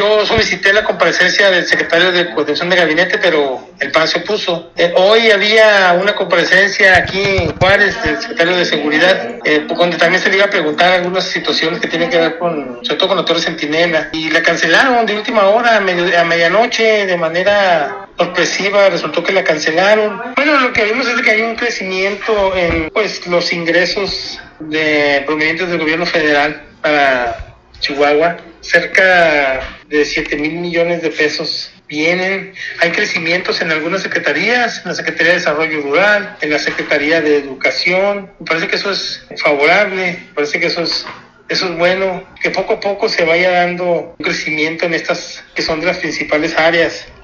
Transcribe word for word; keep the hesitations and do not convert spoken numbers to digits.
yo solicité la comparecencia del secretario de Coordinación de Gabinete, pero el P A N se opuso. Eh, hoy había una comparecencia aquí en Juárez del secretario de Seguridad, eh, donde también se le iba a preguntar algunas situaciones que tienen que ver con, sobre todo con la Torre Centinela, y la cancelaron de última hora, a, medio, a medianoche, de manera sorpresiva, resultó que la cancelaron. Bueno, lo que vimos es que hay un crecimiento en pues los ingresos de provenientes del gobierno federal para Chihuahua, cerca de siete mil millones de pesos vienen. Hay crecimientos en algunas secretarías, en la Secretaría de Desarrollo Rural, en la Secretaría de Educación. Me parece que eso es favorable, me parece que eso es Eso es bueno, que poco a poco se vaya dando un crecimiento en estas que son de las principales áreas.